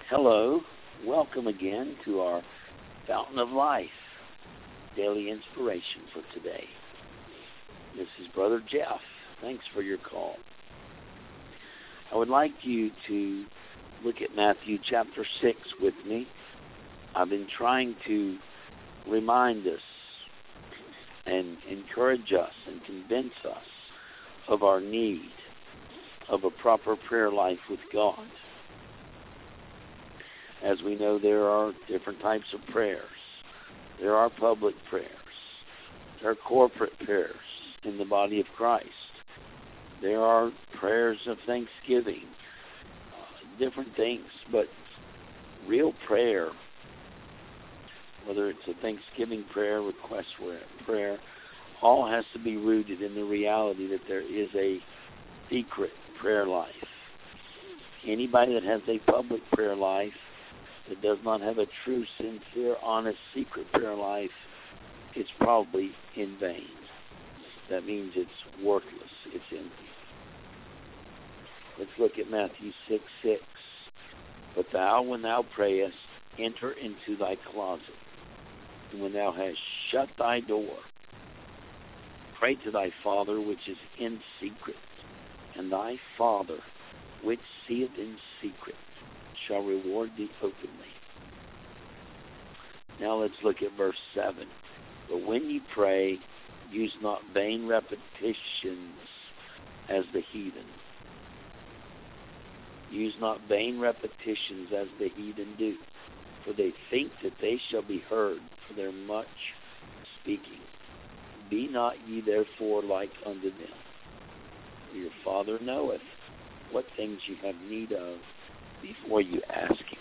Hello, welcome again to our Fountain of Life daily inspiration for today. This is Brother Jeff. Thanks for your call. I would like you to look at Matthew chapter 6 with me. I've been trying to remind us and encourage us and convince us of our need of a proper prayer life with God. As we know, there are different types of prayers. There are public prayers. There are corporate prayers in the body of Christ. There are prayers of thanksgiving, different things. But real prayer, whether it's a thanksgiving prayer, request prayer, all has to be rooted in the reality that there is a secret prayer life. Anybody that has a public prayer life that does not have a true, sincere, honest, secret prayer life, it's probably in vain. That means it's worthless. It's empty. Let's look at Matthew 6:6. But thou, when thou prayest, enter into thy closet, and when thou hast shut thy door, pray to thy Father which is in secret, and thy Father which seeth in secret shall reward thee openly. Now let's look at verse 7. But when ye pray, use not vain repetitions as the heathen. Use not vain repetitions as the heathen do, for they think that they shall be heard for their much speaking. Be not ye therefore like unto them, for your Father knoweth what things you have need of before you ask him.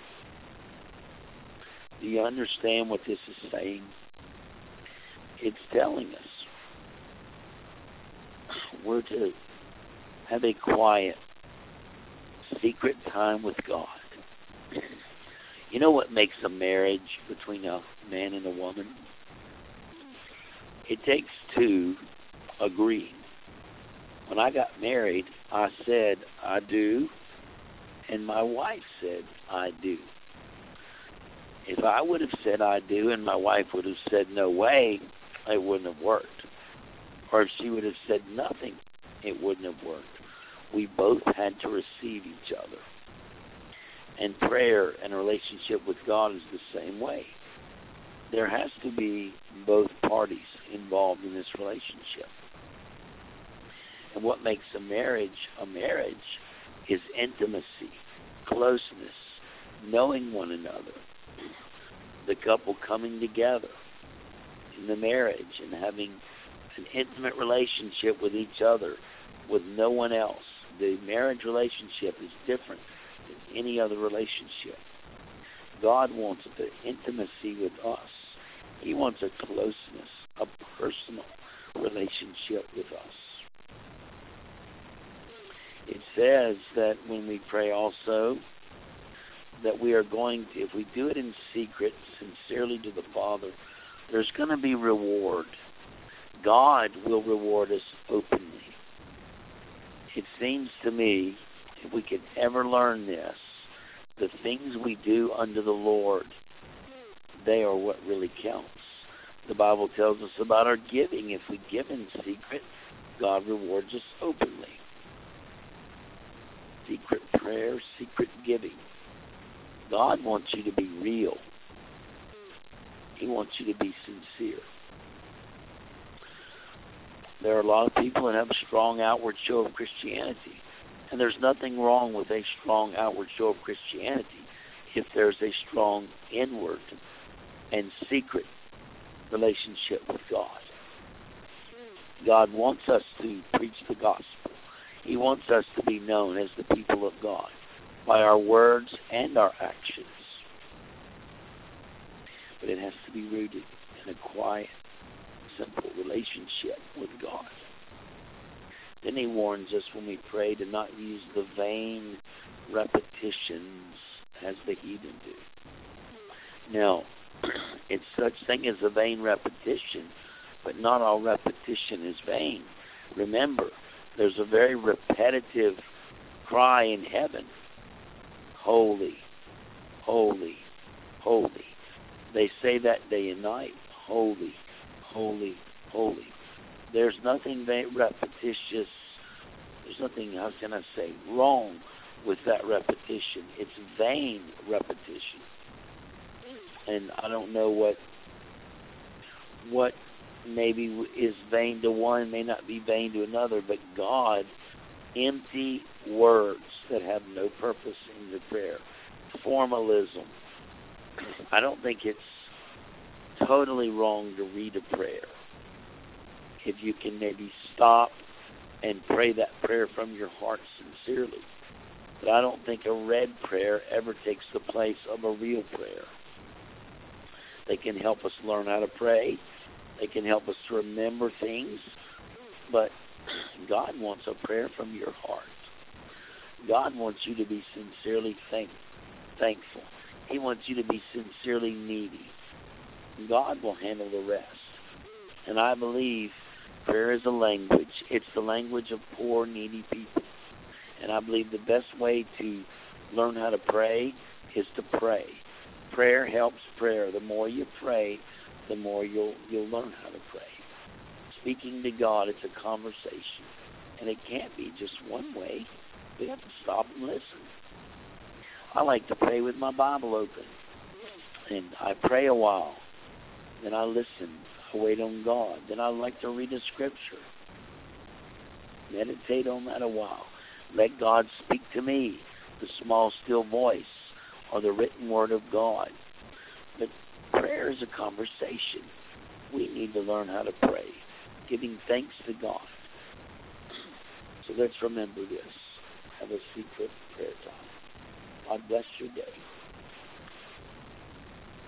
Do you understand what this is saying? It's telling us we're to have a quiet, secret time with God. You know what makes a marriage between a man and a woman? It takes two agreeing. When I got married, I said, I do, and my wife said, I do. If I would have said I do and my wife would have said no way, it wouldn't have worked. Or if she would have said nothing, it wouldn't have worked. We both had to receive each other. And prayer and a relationship with God is the same way. There has to be both parties involved in this relationship. And what makes a marriage is intimacy, closeness, knowing one another, the couple coming together in the marriage and having an intimate relationship with each other, with no one else. The marriage relationship is different than any other relationship. God wants the intimacy with us. He wants a closeness, a personal relationship with us. It says that when we pray also, that we are going to, if we do it in secret, sincerely to the Father, there's going to be reward. God will reward us openly. It seems to me, if we could ever learn this, the things we do unto the Lord, they are what really counts. The Bible tells us about our giving. If we give in secret, God rewards us openly. Secret prayer, secret giving. God wants you to be real. He wants you to be sincere. There are a lot of people that have a strong outward show of Christianity. And there's nothing wrong with a strong outward show of Christianity if there's a strong inward and secret relationship with God. God wants us to preach the gospel. He wants us to be known as the people of God by our words and our actions. But it has to be rooted in a quiet, simple relationship with God. Then he warns us when we pray to not use the vain repetitions as the heathen do. Now, it's such thing as a vain repetition, but not all repetition is vain. Remember, there's a very repetitive cry in heaven. Holy, holy, holy. They say that day and night, holy, holy, holy. There's nothing repetitious. There's nothing, how can I say, wrong with that repetition. It's vain repetition. And I don't know what maybe is vain to one may not be vain to another, but God, empty words that have no purpose in the prayer. Formalism. I don't think it's totally wrong to read a prayer. If you can maybe stop and pray that prayer from your heart sincerely. But I don't think a read prayer ever takes the place of a real prayer. They can help us learn how to pray. They can help us to remember things. But God wants a prayer from your heart. God wants you to be sincerely thankful. He wants you to be sincerely needy. God will handle the rest. And I believe prayer is a language. It's the language of poor, needy people. And I believe the best way to learn how to pray is to pray. Prayer helps prayer. The more you pray, the more you'll learn how to pray. Speaking to God, it's a conversation. And it can't be just one way. We have to stop and listen. I like to pray with my Bible open. And I pray a while. Then I listen. I wait on God. Then I like to read a scripture. Meditate on that a while. Let God speak to me, the small, still voice, or the written word of God. But prayer is a conversation. We need to learn how to pray, giving thanks to God. So let's remember this. Have a secret prayer time. God bless your day.